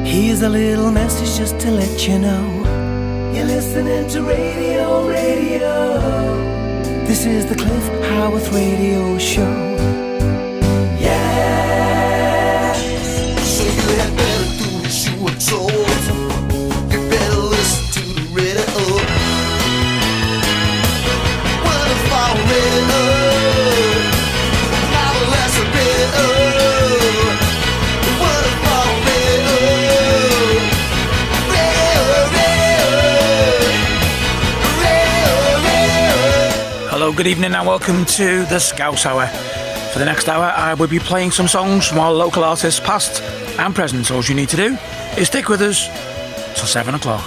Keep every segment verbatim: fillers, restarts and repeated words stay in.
Here's a little message just to let you know. You're listening to Radio, Radio. This is the Cliff Howarth Radio Show. Yeah. So you had better do what you were told. You better listen to the radio. What if I read up? Now the less a bit up. What if I read up? Read, read, read, read. Hello, good evening and welcome to the Scouse Hour. For the next hour I will be playing some songs from our local artists past and present. All you need to do is stick with us till seven o'clock.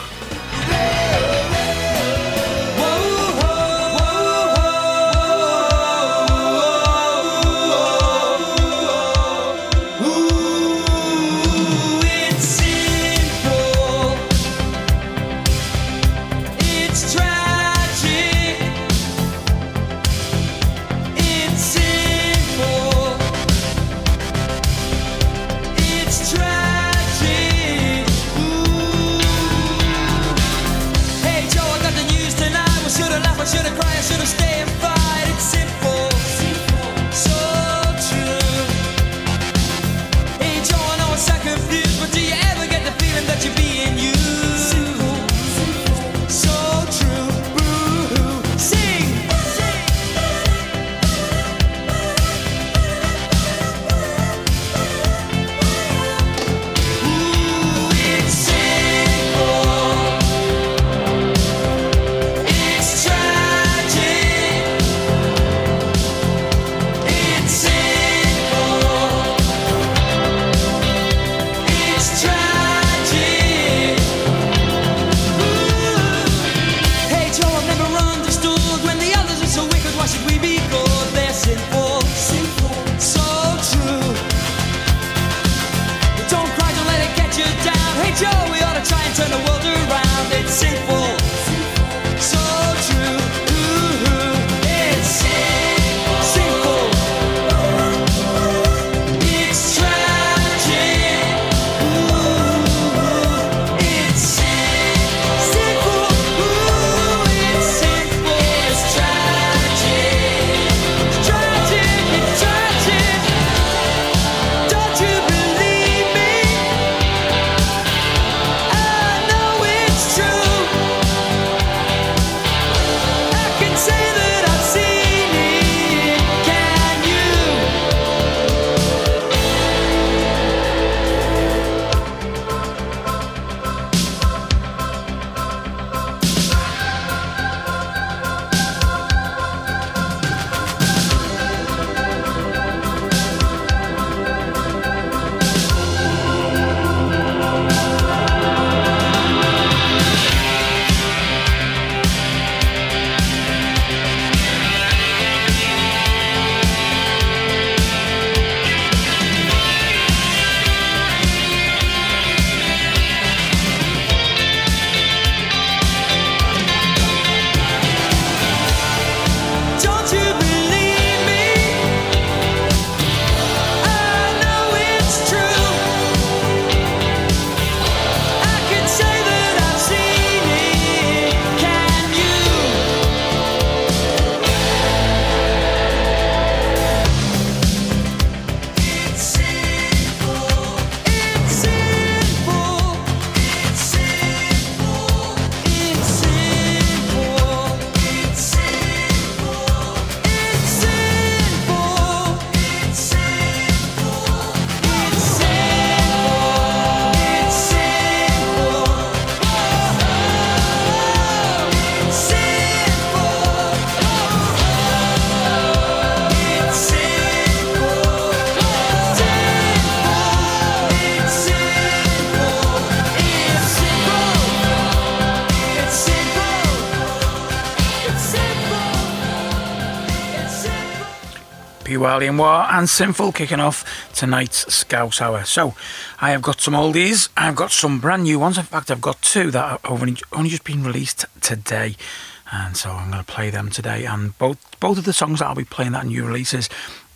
Wally and War and Sinful kicking off tonight's Scouse Hour. So I have got some oldies, I've got some brand new ones. In fact, I've got two that have only, only just been released today, and so I'm going to play them today. And both both of the songs that I'll be playing that are new releases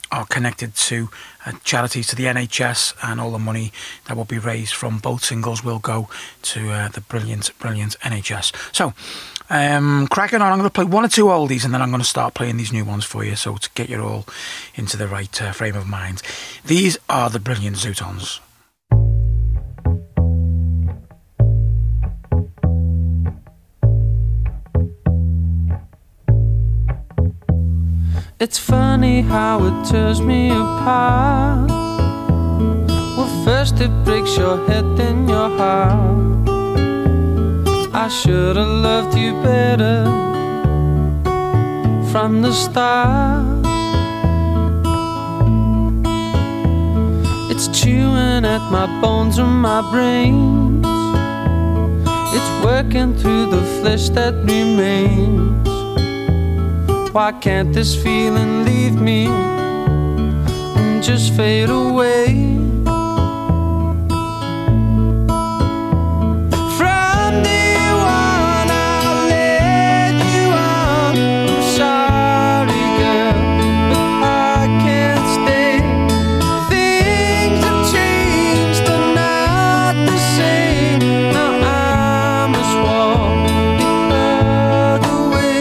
are connected to uh, charities, to the N H S, and all the money that will be raised from both singles will go to uh, the brilliant, brilliant N H S. So, um, cracking on, I'm going to play one or two oldies and then I'm going to start playing these new ones for you, so to get you all into the right uh, frame of mind. These are the brilliant Zootons. It's funny how it tears me apart. Well, first it breaks your head, then your heart. I should have loved you better from the start. It's chewing at my bones and my brains. It's working through the flesh that remains. Why can't this feeling leave me and just fade away? From day one I led you on. I'm sorry, girl, but I can't stay. Things have changed, they're not the same. Now I must walk the other way.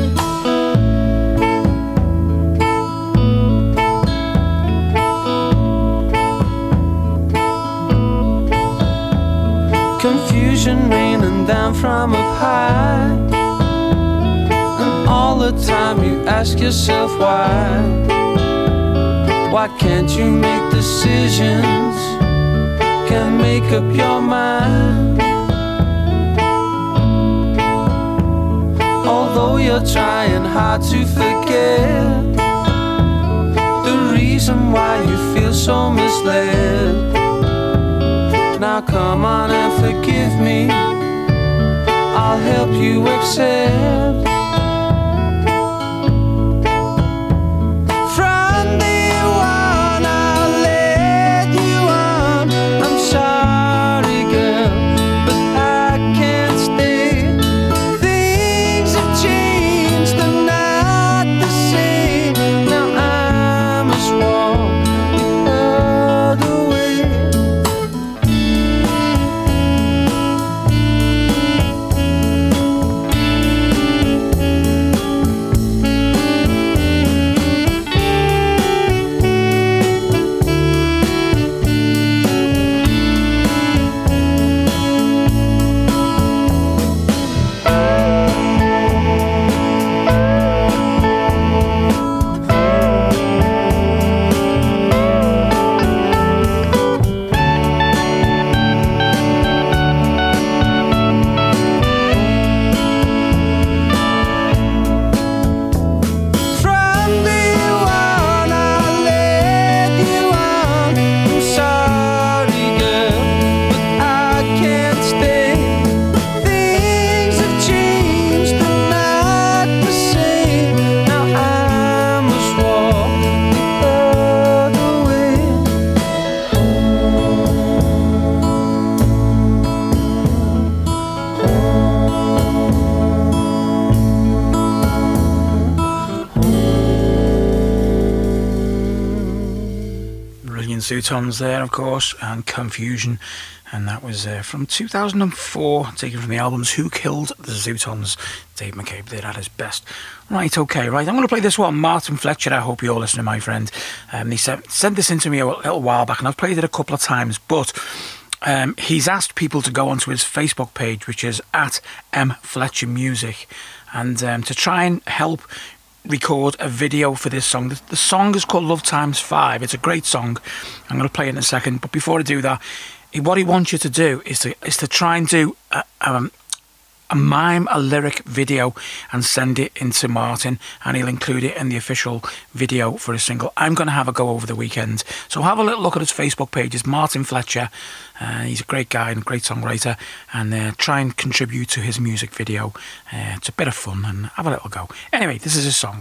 Confusion raining down from up high, and all the time you ask yourself why. Why can't you make decisions? Can't make up your mind. Although you're trying hard to forget the reason why you feel so misled. Now come on and forgive me, I'll help you accept. From day one I led you on. I'm sorry, girl, but I can't stay. Things have changed, they're not the same. Now I must walk the other way. Zootons there, of course, and Confusion, and that was uh, from two thousand four, taken from the albums Who Killed the Zootons. Dave McCabe did at his best. Right, okay, right, I'm going to play this one, Martin Fletcher. I hope you're listening, my friend. Um, he sent, sent this in to me a little while back, and I've played it a couple of times, but um, he's asked people to go onto his Facebook page, which is at M Fletcher Music, and um, to try and help record a video for this song. The, the song is called Love Times Five. It's a great song. I'm going to play it in a second, but before I do that, what he wants you to do is to is to try and do a, um, a mime, a lyric video, and send it into Martin, and he'll include it in the official video for his single. I'm going to have a go over the weekend, so have a little look at his Facebook page. It's Martin Fletcher. Uh, he's a great guy and a great songwriter, and uh, try and contribute to his music video. Uh, it's a bit of fun, and have a little go. Anyway, this is his song.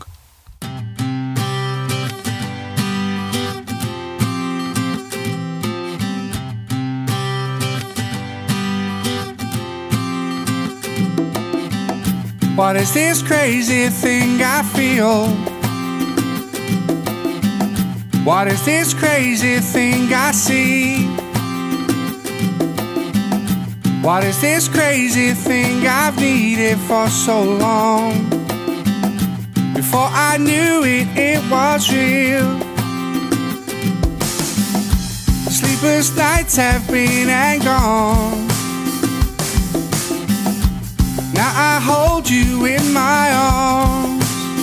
What is this crazy thing I feel? What is this crazy thing I see? What is this crazy thing I've needed for so long? Before I knew it, it was real. Sleepless nights have been and gone. Now I hold you in my arms.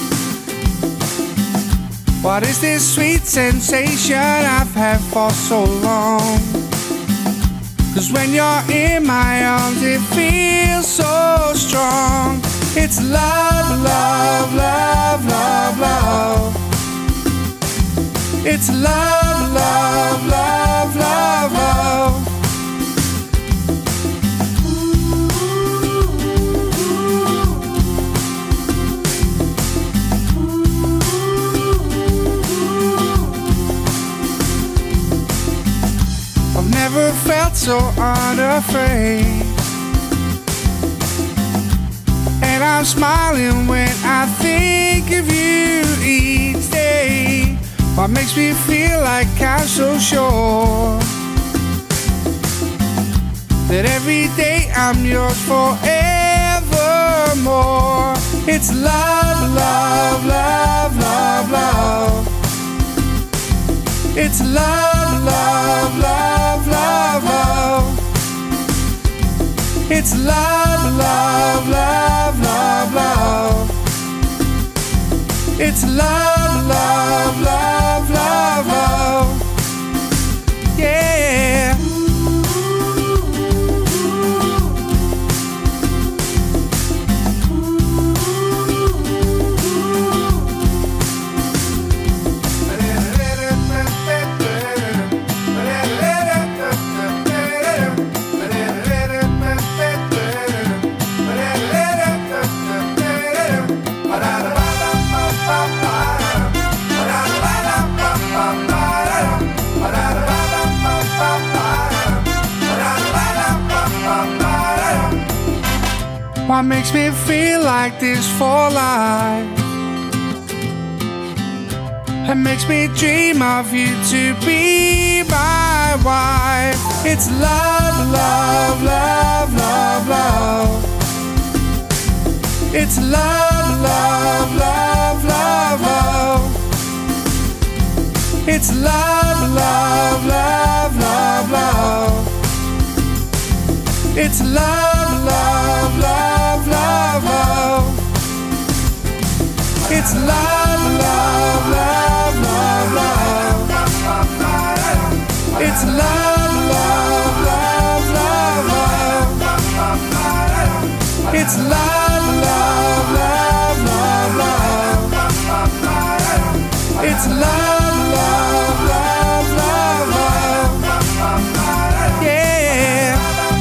What is this sweet sensation I've had for so long? 'Cause when you're in my arms it feels so strong. It's love, love, love, love, love. It's love, love, love, love, love. I've never felt so unafraid, and I'm smiling when I think of you each day. What makes me feel like I'm so sure that every day I'm yours forevermore. It's love, love, love, love, love. It's love, love, love, love, love. It's love, love, love, love, love. It's love, love, love, love, love. Yeah. What makes me feel like this for life? It makes me dream of you to be my wife. It's love, love, love, love, love. It's love, love, love, love, love. It's love, love, love, love, love. It's love, love, love, love, love. It's love, love, love, love, love. It's love, love, love, love, love. It's love, love, love, love, love. It's love, love, love, love, love. Yeah.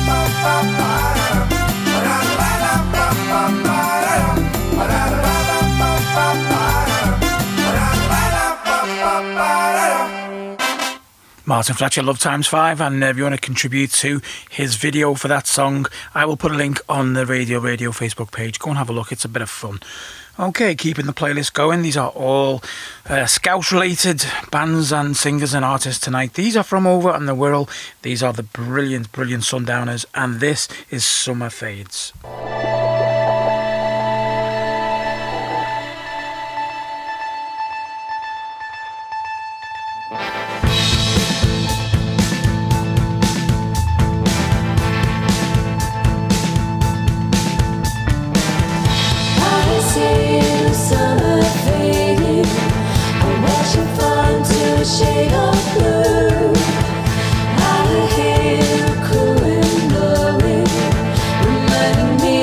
Martin Fletcher, Love Times Five, and uh, if you want to contribute to his video for that song, I will put a link on the Radio Radio Facebook page. Go and have a look, it's a bit of fun. Okay, keeping the playlist going. These are all uh, Scouse-related bands and singers and artists tonight. These are from over in the world. These are the brilliant, brilliant Sundowners, and this is Summer Fades. Shade of blue, I hear cooing, blowing, reminding me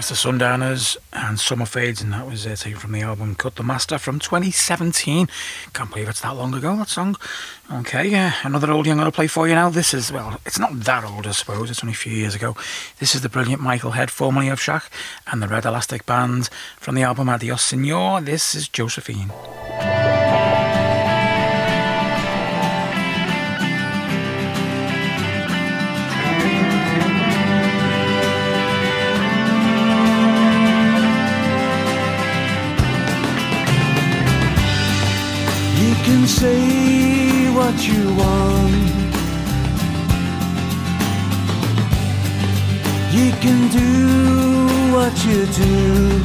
It's the Sundowners and Summer Fades, and that was uh, taken from the album Cut the Master from twenty seventeen. Can't believe it's that long ago, that song. Okay, uh, another oldie I'm going to play for you now. This is, well, it's not that old, I suppose. It's only a few years ago. This is the brilliant Michael Head, formerly of Shack, and the Red Elastic Band from the album Adios Senor. This is Josephine. You can say what you want, you can do what you do,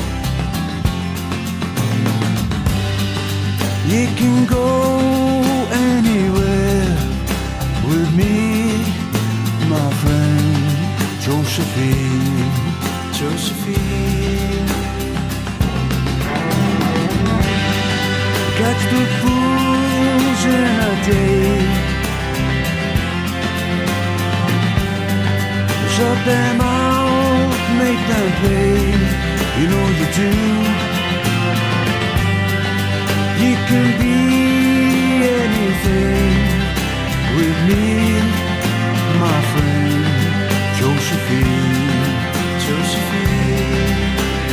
you can go anywhere with me, my friend Josephine, Josephine. Catch the fools in a day, shut them out, make them pay. You know you do. You can be anything with me, my friend Josephine, Josephine.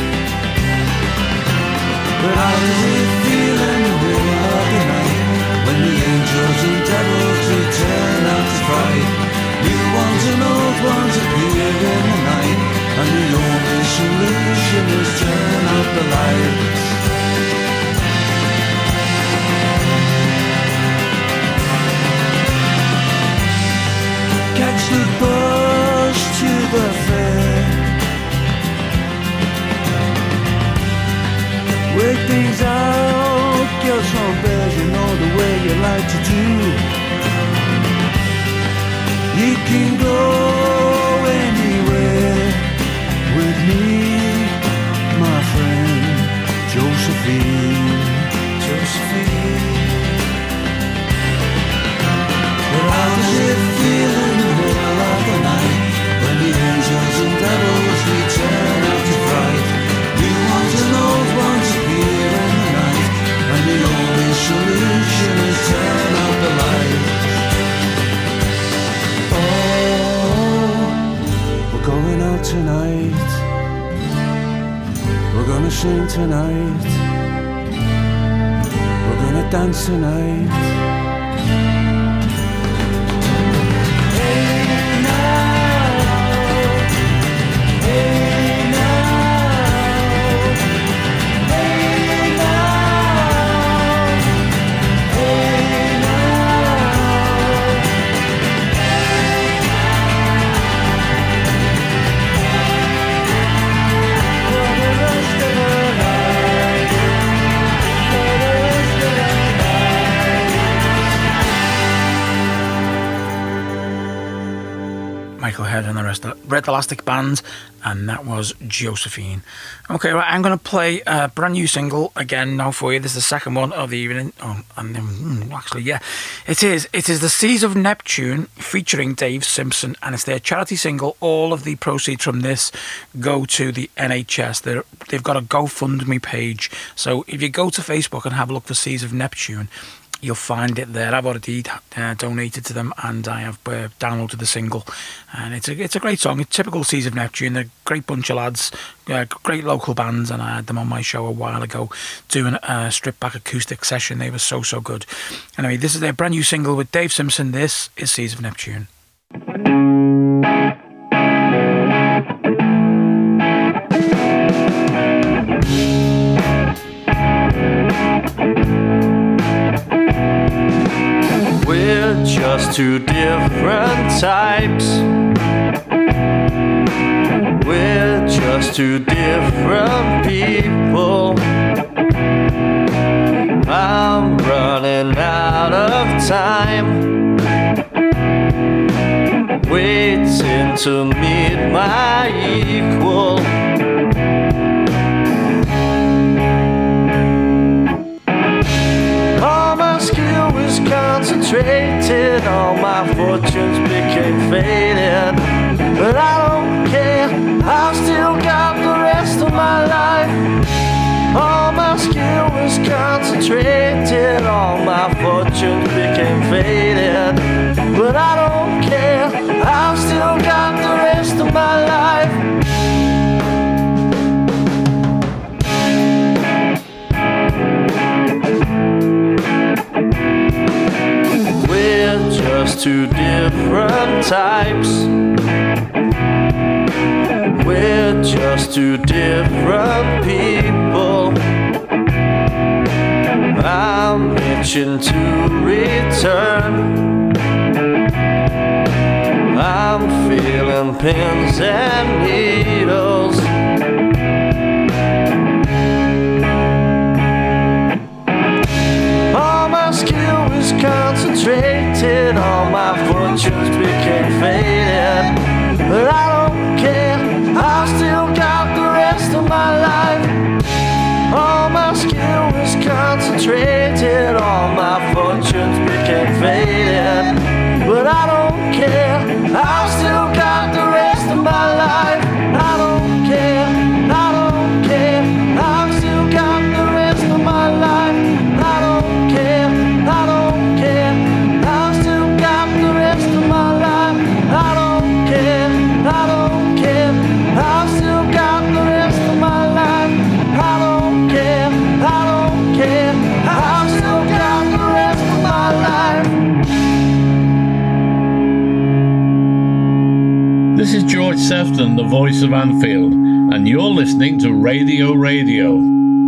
But how does it feel in the middle of the night when the angels and devils return out to fight? New ones and old ones appear in the night, and the only solution is turn out the lights. Catch the bus to the fair, work things out, kill some bears, you know the way you like to do. You can go anywhere with me, my friend Josephine, Josephine. Well, how does it feel in the middle of the night when the angels and devils return out to fight? New ones and old ones appear in the night, and the only solution is turn out the light. Oh, we're going out tonight, we're gonna sing tonight, we're gonna dance tonight. Michael Head and the rest of Red Elastic Band, and that was Josephine. Okay, right, I'm going to play a brand new single again now for you. This is the second one of the evening. Oh, and then, actually, yeah, it is. It is the Seas of Neptune featuring Dave Simpson, and it's their charity single. All of the proceeds from this go to the N H S. They're, they've got a GoFundMe page, so if you go to Facebook and have a look for Seas of Neptune, you'll find it there. I've already uh, donated to them, and I have uh, downloaded the single, and it's a it's a great song. It's typical Seas of Neptune. They're a great bunch of lads, uh, great local bands, and I had them on my show a while ago doing a stripped back acoustic session. They were so so good. Anyway, this is their brand new single with Dave Simpson. This is Seas of Neptune. We're just two different types. We're just two different people. I'm running out of time, waiting to meet my equal. Concentrated, all my fortunes became faded, but I don't care, I've still got the my life. All my skill was concentrated, all my fortunes became faded. But I don't care, I've still got the rest of my life. We're just two different types. We're just two different people. I'm itching to return. I'm feeling pins and needles. All my skill was concentrated, all my fortunes became faded. But I don't care, I've still got the rest of my life. All my skill was concentrated, all my fortunes became faded. But I don't care, I've still got the rest of my life. I don't care, I don't care, I've still got the rest of my life. I don't care, I don't care, I've still got the rest of my life. I don't care, I don't care, I've still got the rest of my life. I don't care, I don't care, I've still got the rest of my life. This is George Sefton, the voice of Anfield, and you're listening to Radio Radio.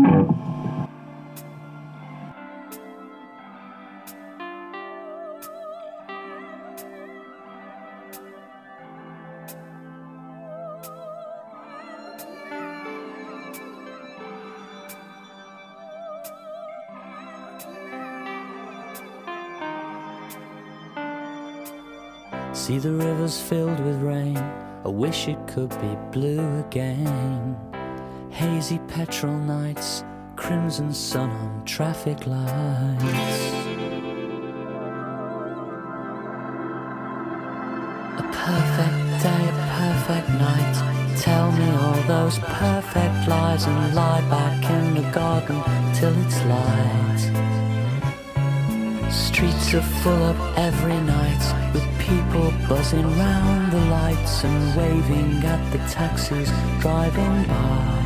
See the rivers filled with rain, I wish it could be blue again. Hazy petrol nights, crimson sun on traffic lights. A perfect day, a perfect night. Tell me all those perfect lies and lie back in the garden till it's light. Streets are full up every night with people buzzing round the lights and waving at the taxis driving by.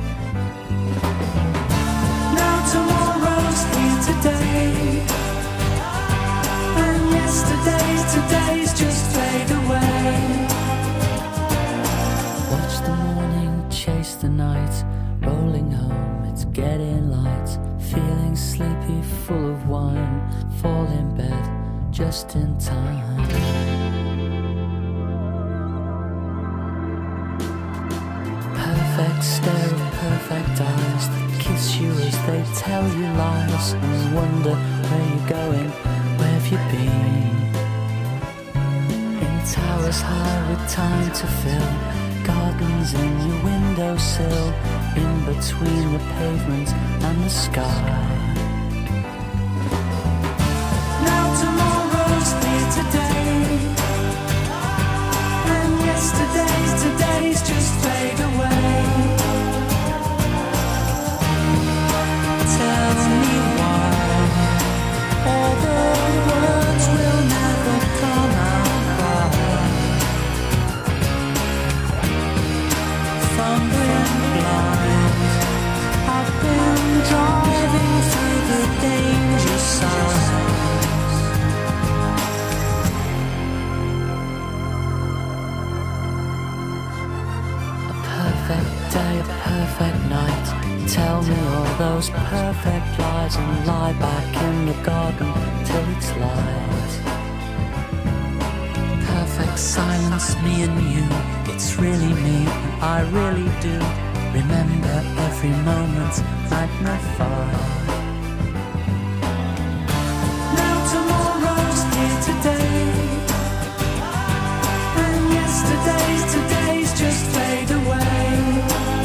Now tomorrow's here today, and yesterday's today's just fade away. Watch the morning chase the night, rolling home, it's getting light. Feeling sleepy, full of wine, fall in bed just in time. Perfect stare of perfect eyes that kiss you as they tell you lies and wonder where you're going, where have you been? In towers high with time to fill, gardens in your windowsill, in between the pavement and the sky. Now tomorrow's here today, and yesterday's today's just fade away. Tell me why all the words will never come out right. Fumbling blind, I've been driving through the danger signs. A perfect day, a perfect night. Tell me all those perfect lies and lie back in the garden till it's light. Perfect silence, me and you, it's really me, I really do remember every moment magnified. Now tomorrow's here today, and yesterday's today's just fade away.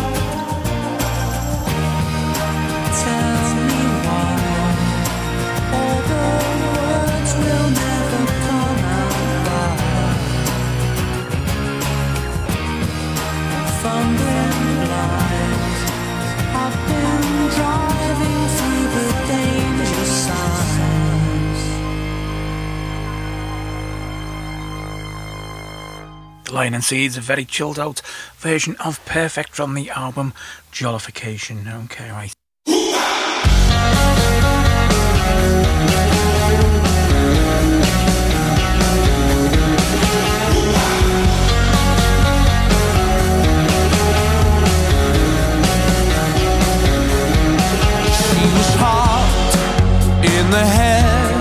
Tell me why all the words will never come out right. Fumbling blind, Lion and Seeds, a very chilled out version of Perfect from the album Jollification. Okay, right. She was hot in the head.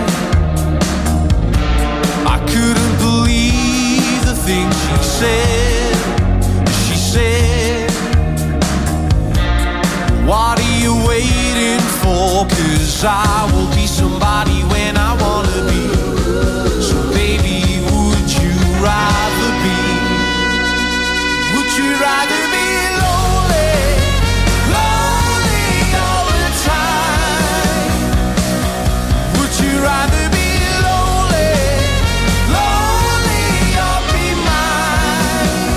I couldn't believe the things she said. She said, what are you waiting for? 'Cause I will be somebody when I wanna be. So baby, would you rather be? Would you rather be lonely, lonely all the time? Would you rather be lonely, lonely or be mine?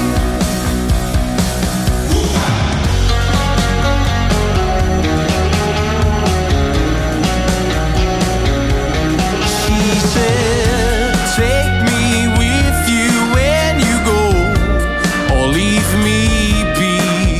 She said, take me with you when you go, or leave me be.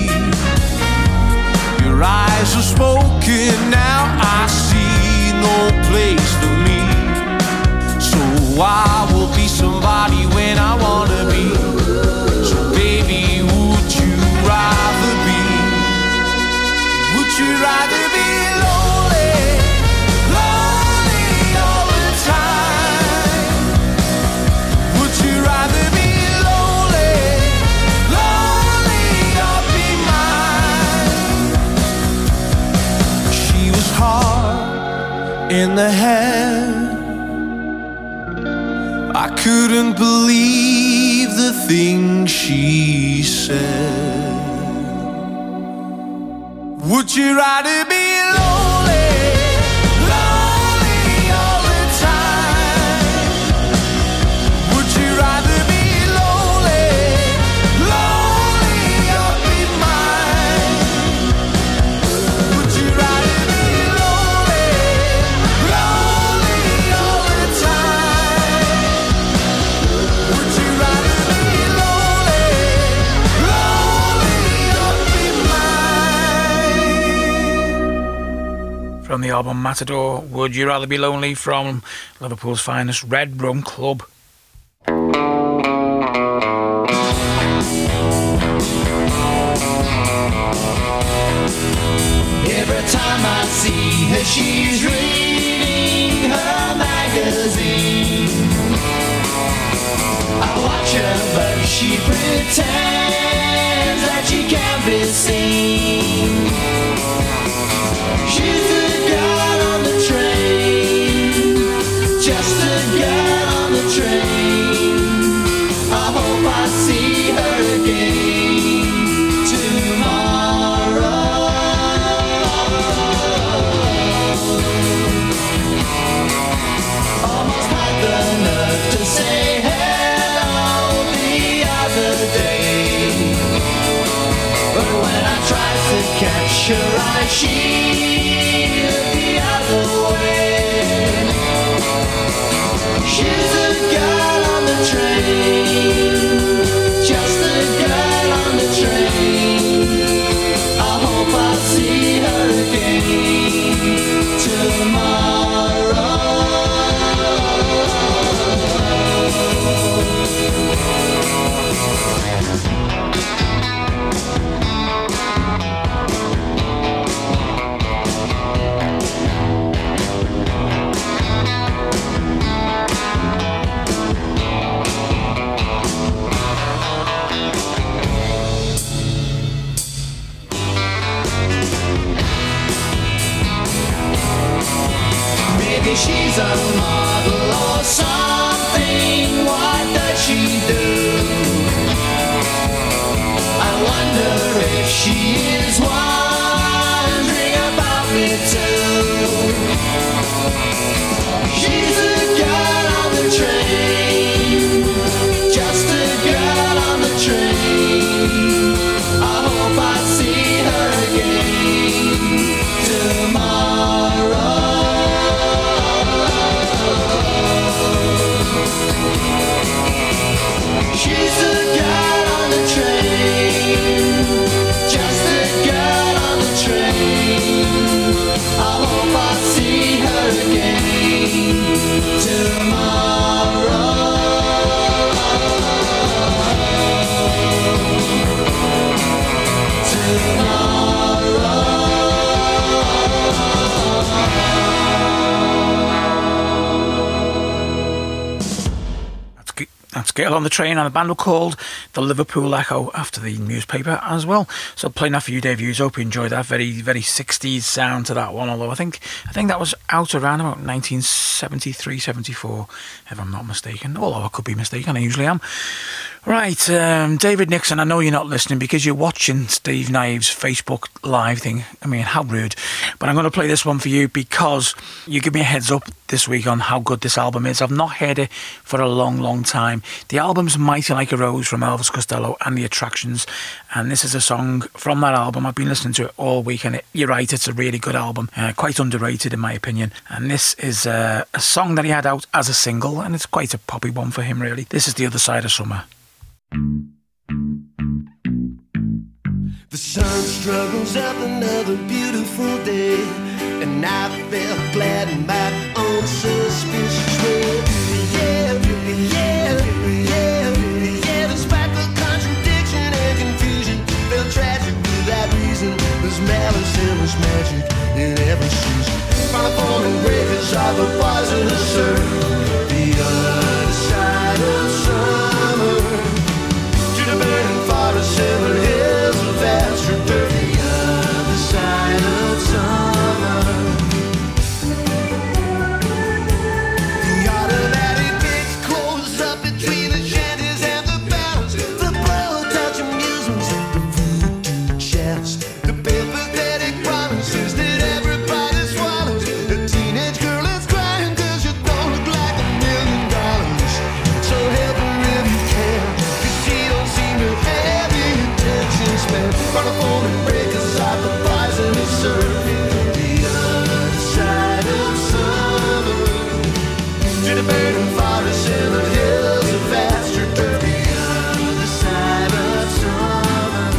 Your eyes are spoken, now I see no place for me. So I will be somebody when I wanna be. So baby, would you rather be? Would you rather be lonely, lonely all the time? Would you rather be lonely, lonely or be mine? She was hard in the head. I couldn't believe the things she said. Would you rather be lonely, lonely all the time? Would you rather be lonely, lonely or be mine? Would you rather be lonely, lonely all the time? Would you rather be lonely, lonely or be mine? From the album Matador, Would You Rather Be Lonely, from Liverpool's finest Red Rum Club. Every time I see her, she's reading her magazine. I watch her, but she pretends that she can't be seen. She's the girl on the train, just the girl on the train. I hope I see her again tomorrow. Almost had the nerve to say hello the other day, but when I tried to catch her eye, she looked the other way. She's the girl on the train, just the girl on the train. I hope I'll see her again tomorrow. Maybe she's a model or something. What does she do? I wonder if she is wondering about me too. She's a girl on the train, just a girl on the train. I hope I see her again tomorrow. She's the girl That's Girl on the Train, and the band were called the Liverpool Echo after the newspaper as well. So playing that for you, Dave Hughes. Hope you enjoyed that. Very, very sixties sound to that one, although I think I think that was out around about nineteen seventy-three, seventy-four, if I'm not mistaken. Although I could be mistaken, I usually am. Right, um, David Nixon, I know you're not listening because you're watching Steve Knives' Facebook Live thing. I mean, how rude. But I'm going to play this one for you because you give me a heads up this week on how good this album is. I've not heard it for a long, long time. The album's Mighty Like a Rose from Elvis Costello and The Attractions. And this is a song from that album. I've been listening to it all week, and it, you're right, it's a really good album. Uh, quite underrated in my opinion. And this is uh, a song that he had out as a single, and it's quite a poppy one for him, really. This is The Other Side of Summer. The sun struggles up another beautiful day, and I felt glad in my own suspicious way. Yeah, yeah, yeah, yeah. Despite the contradiction and confusion, felt tragic without reason. There's malice and there's magic in every season. Final form and breakers are the poisonous earth. The other side of summer. The burning forest and the hills of vast return. The other side of summer. The automatic gates close up between the shanties and the barrels. The blow-touch amusements, the voodoo shafts, the pathetic promises that everybody swallows. The teenage girl is crying 'cause you don't look like a million dollars. So help her if you can. Run a phone and break aside the poisonous earth. The other side of summer. To the burning forest and the hills of vast return. The other side of summer.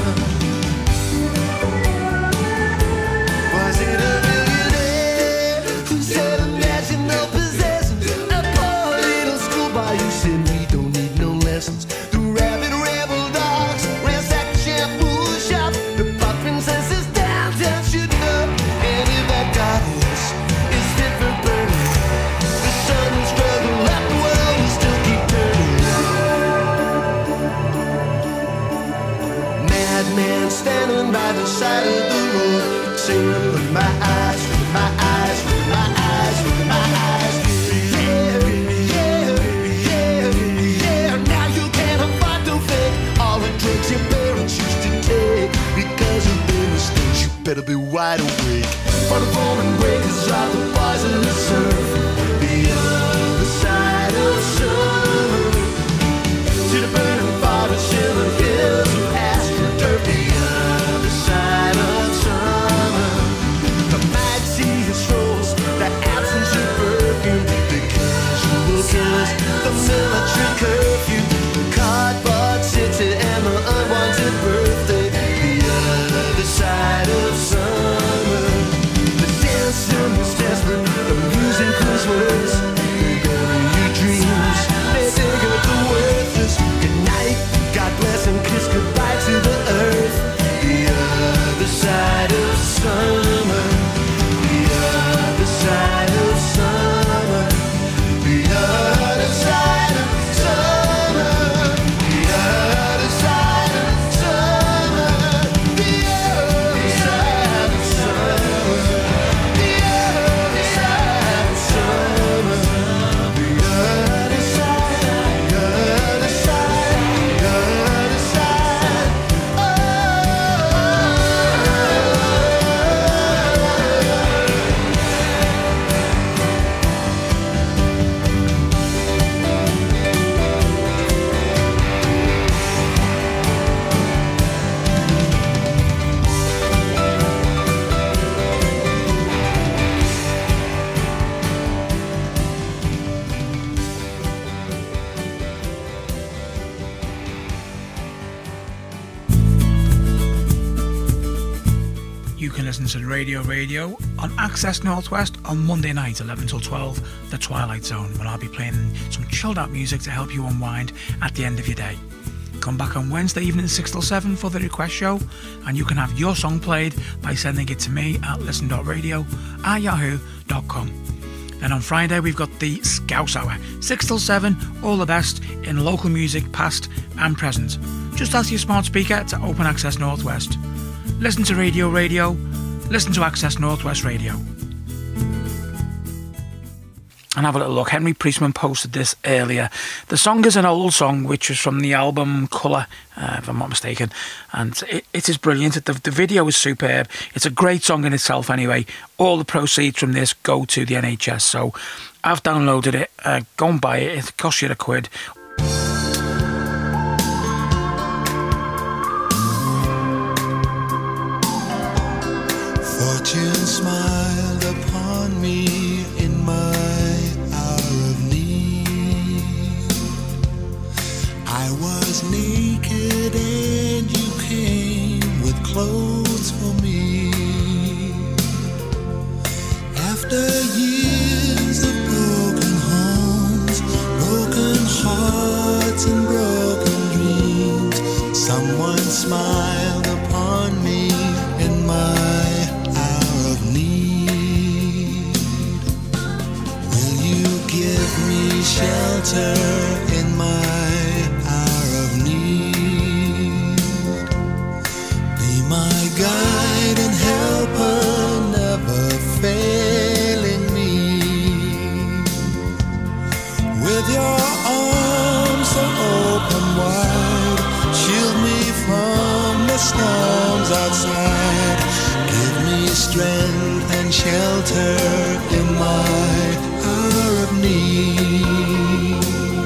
Was it a millionaire who said imagine no possessions? A poor little schoolboy who said we don't need no lessons. The rabid rebel dogs ransack the shampoo shop. The pop princess is downtown shooting up. And if that goddess is fit for burning, the sun will struggle up the world and still keep turning. Madman standing by the side of the road, saying, look at my eyes, look at my eyes, look at my eyes, look at my eyes. Yeah, yeah, yeah, yeah. Now you can't afford to fake all the drugs your parents used to take. Because of their mistakes, you better be wide awake. For the phone and breakers are the poisonous earth. The other side of summer. To the burning forest and the hills of astroturf. The other side of summer. The mighty strolls, the absence of perfume, the casual killers, the military curfew, the cardboard city and the unwanted birthday. The side of summer. The dancing was desperate, the music was worse. They bury your dreams, they dig up the worthless. Good night, God bless and kiss goodbye to the earth. The other side of summer. The other side of summer. The other side of summer. The other side of summer. The other side of summer. The other side of summer. The other side, the other side, the other side. Oh. You can listen to Radio Radio on Access Northwest on Monday night, eleven till twelve, The Twilight Zone, when I'll be playing some chilled out music to help you unwind at the end of your day. Come back on Wednesday evening, six till seven for the request show, and you can have your song played by sending it to me at listen dot radio at yahoo dot com. And on Friday we've got the Scouse Hour, six till seven, all the best in local music past and present. Just ask your smart speaker to open Access Northwest. Listen to Radio Radio, listen to Access Northwest Radio. And have a little look. Henry Priestman posted this earlier. The song is an old song which was from the album Colour, uh, if I'm not mistaken, and it, it is brilliant. The, the video is superb. It's a great song in itself anyway. All the proceeds from this go to the N H S, so I've downloaded it. Uh, go and buy it. It costs you a quid. Fortune smiled upon me in my I was naked and you came with clothes for me. After years of broken homes, broken hearts and broken dreams, someone smiled upon me in my hour of need. Will you give me shelter in my guide and helper, never failing me. With your arms so open wide, shield me from the storms outside. Give me strength and shelter in my hour of need.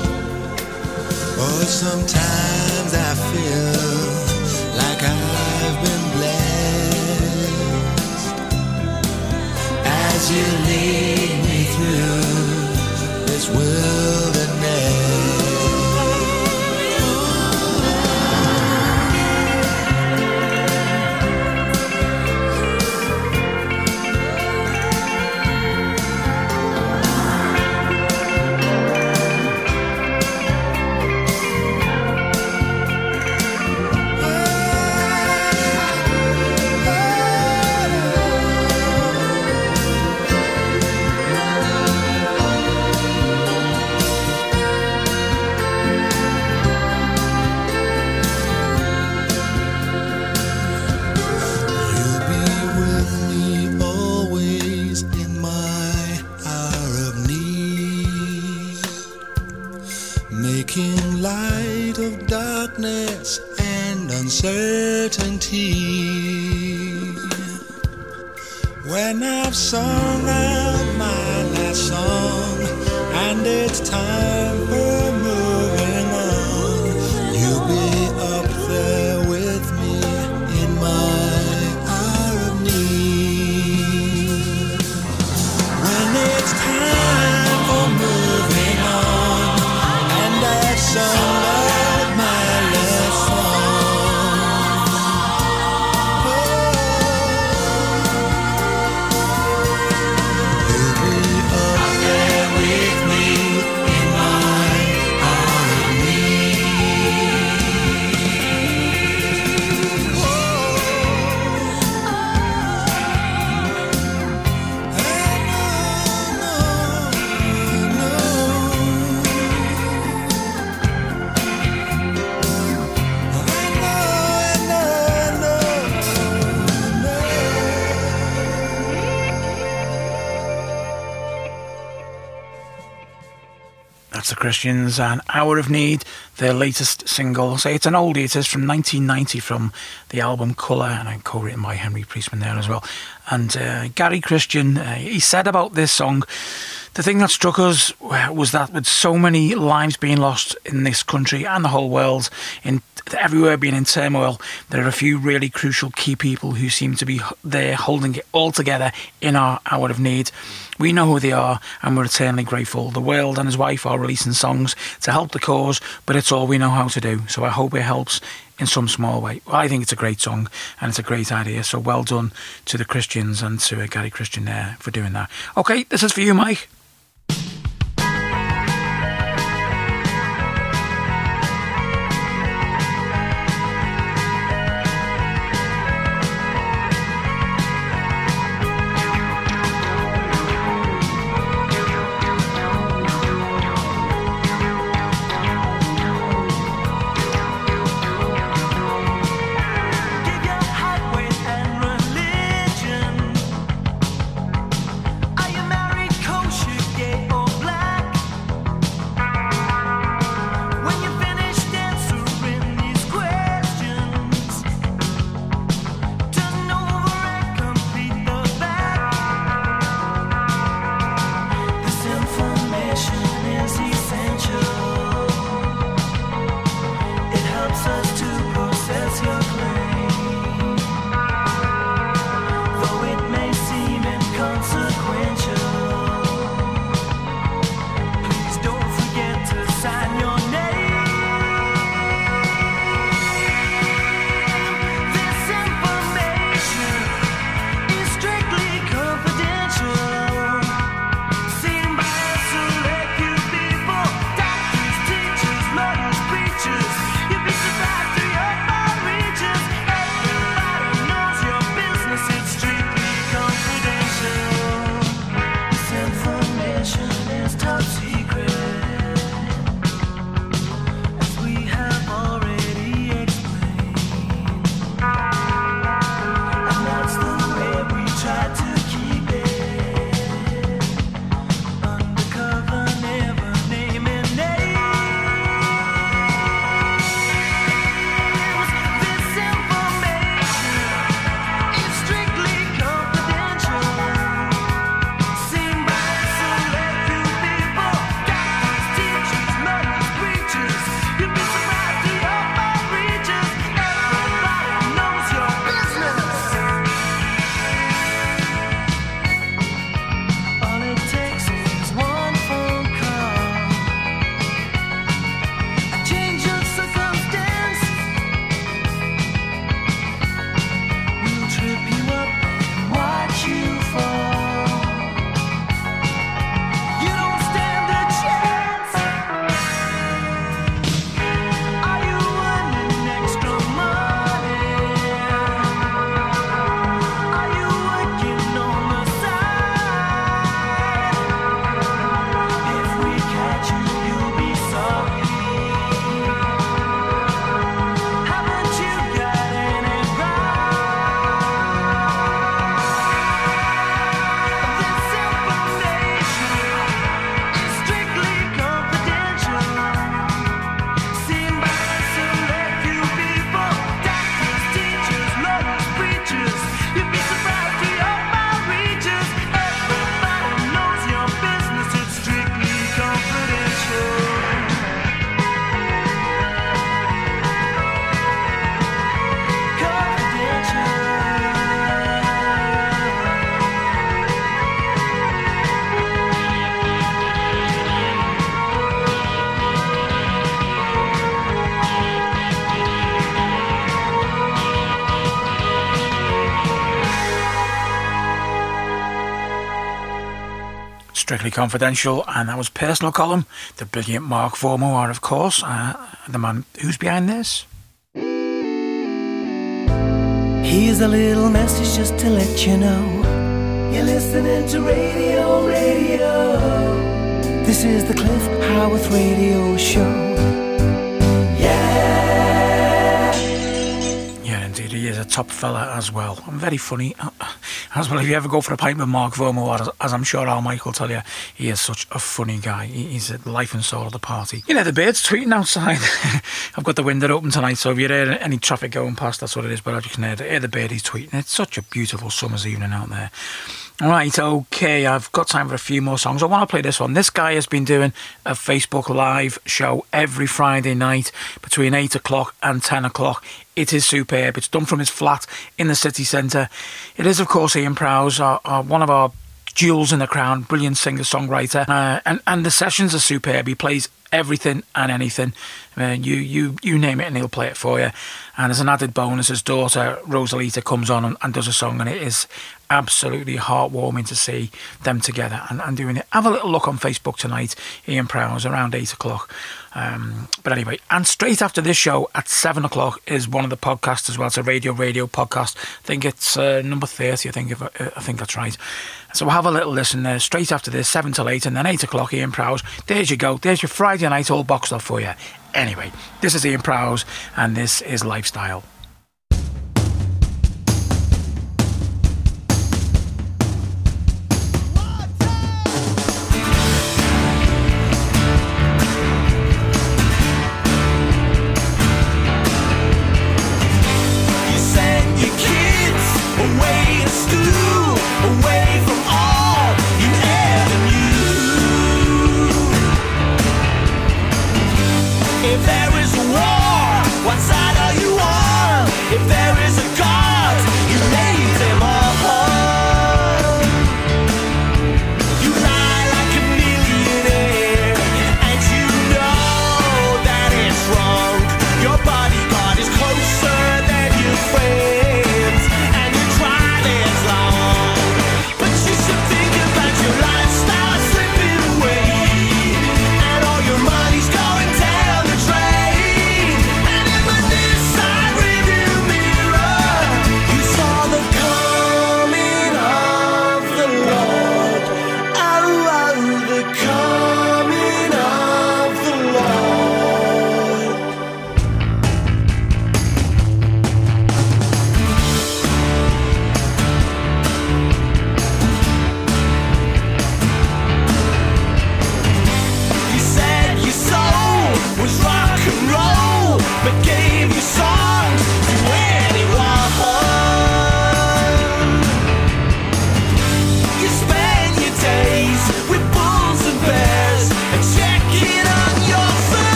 Oh, sometimes I feel like I've been as you lead me through this wilderness. Uncertainty. When I've sung out my last song and it's time for moving on, you'll be up there with me in my hour of need. When it's time for moving on and I've sung out my last song, the Christians and Hour of Need, their latest single. So it's an oldie, it is from nineteen ninety from the album Colour, and I'm co-written by Henry Priestman there as well. And uh, Gary Christian, uh, he said about this song, the thing that struck us was that with so many lives being lost in this country and the whole world, in everywhere being in turmoil, there are a few really crucial key people who seem to be there holding it all together in our hour of need. We know who they are and we're eternally grateful. The World and his wife are releasing songs to help the cause, but it's all we know how to do. So I hope it helps in some small way. Well, I think it's a great song and it's a great idea. So well done to the Christians and to uh, Gary Christian there for doing that. Okay, this is for you, Mike. Strictly Confidential, and that was Personal Column. The brilliant Mark Vormawar, of course, uh, the man who's behind this. Here's a little message just to let you know you're listening to Radio, Radio. This is the Cliff Howarth Radio Show. He is a top fella as well, and very funny as well. If you ever go for a pint with Mark Vormawar, as I'm sure Al Mike will tell you, he is such a funny guy. He's the life and soul of the party. You know, the birds tweeting outside. I've got the window open tonight, so if you hear any traffic going past, that's what it is, but I just can hear the, hear the birdies tweeting. It's such a beautiful summer's evening out there. Right, okay, I've got time for a few more songs. I want to play this one. This guy has been doing a Facebook Live show every Friday night between eight o'clock and ten o'clock. It is superb. It's done from his flat in the city centre. It is, of course, Ian Prowse, our, our, one of our jewels in the crown, brilliant singer-songwriter. Uh, and, and the sessions are superb. He plays everything and anything. Uh, you, you, you name it and he'll play it for you. And as an added bonus, his daughter, Rosalita, comes on and, and does a song, and it is absolutely heartwarming to see them together and, and doing it. Have a little look on Facebook tonight, Ian Prowse, around eight o'clock. Um, but anyway, and straight after this show at seven o'clock is one of the podcasts as well. It's a Radio Radio podcast. I think it's uh, number thirty, I think, if, uh, I think that's right. So we'll have a little listen there straight after this, seven till eight, and then eight o'clock, Ian Prowse. There's you go. There's your Friday night all boxed off for you. Anyway, this is Ian Prowse, and this is Lifestyle. If there is a war, what side are you on? If there is a God, you made them all. You lie like a millionaire, and you know that it's wrong. Your bodyguard is closer than your friends, and you tried as long. But you should think about your lifestyle slipping away, and all your money's going down the drain. And if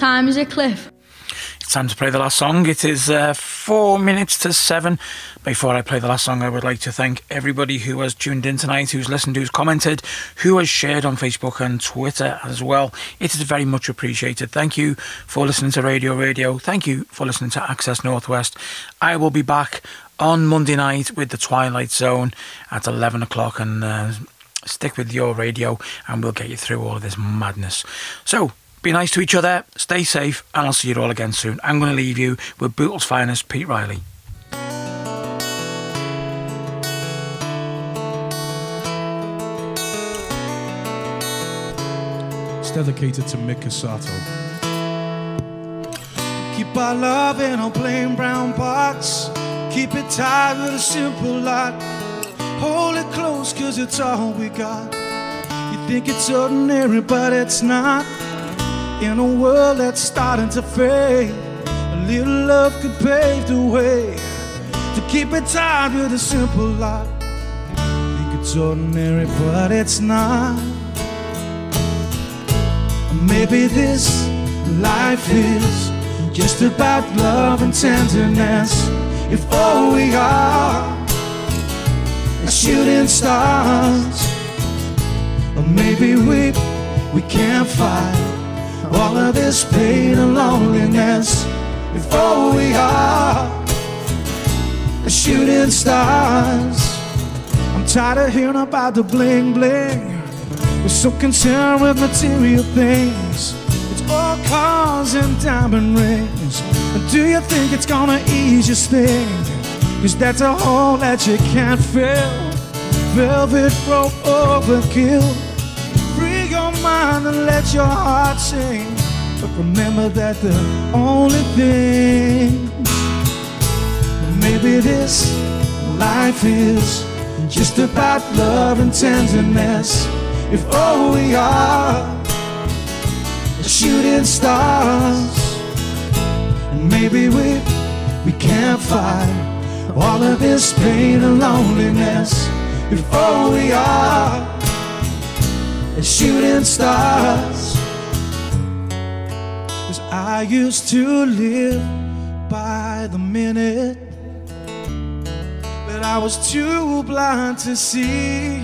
time is it, Cliff? It's time to play the last song. It is uh, four minutes to seven. Before I play the last song, I would like to thank everybody who has tuned in tonight, who's listened, who's commented, who has shared on Facebook and Twitter as well. It is very much appreciated. Thank you for listening to Radio Radio. Thank you for listening to Access Northwest. I will be back on Monday night with the Twilight Zone at eleven o'clock, and uh, stick with your radio and we'll get you through all of this madness. So, be nice to each other, stay safe, and I'll see you all again soon. I'm going to leave you with Bootle's finest, Pete Riley. It's dedicated to Mick Casato. Keep our love in a plain brown box. Keep it tied with a simple lock. Hold it close, cause it's all we got. You think it's ordinary, but it's not. In a world that's starting to fade, a little love could pave the way to keep it tied with a simple lock. Think it's ordinary, but it's not. Maybe this life is just about love and tenderness. If all we are is shooting stars, or maybe we we can't fight all of this pain and loneliness. If all we are is shooting stars. I'm tired of hearing about the bling bling. We're so concerned with material things. It's all cars and diamond rings. But do you think it's gonna ease your sting? Cause that's a hole that you can't fill. Velvet rope overkill. Free your mind and let your heart sing. But remember that the only thing, maybe this life is just about love and tenderness. If all we are is shooting stars, and maybe we we can't fight all of this pain and loneliness. If all we are is shooting stars. Cause I used to live by the minute, but I was too blind to see.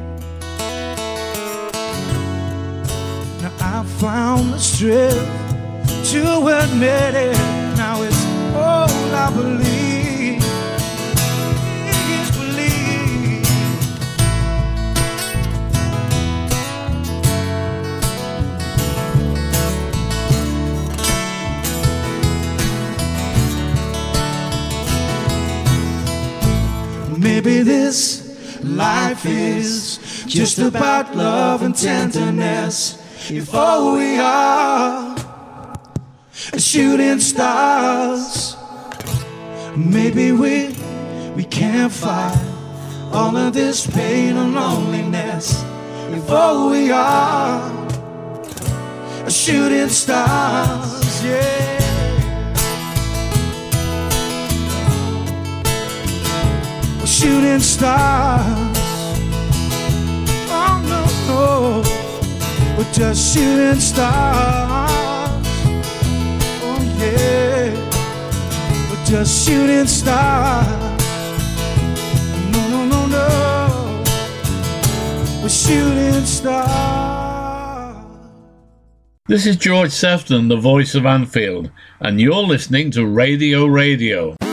Now I found the strength to admit it. Now it's all I believe. Please believe. Maybe this life is just about love and tenderness. If all we are is shooting stars, maybe we we can't fight all of this pain and loneliness. If all we are is shooting stars, yeah. Shooting stars. Oh no, no, we're just shooting stars. Oh yeah, we're just shooting stars. No, no, no, no, we're shooting stars. This is George Sefton, the voice of Anfield, and you're listening to Radio Radio.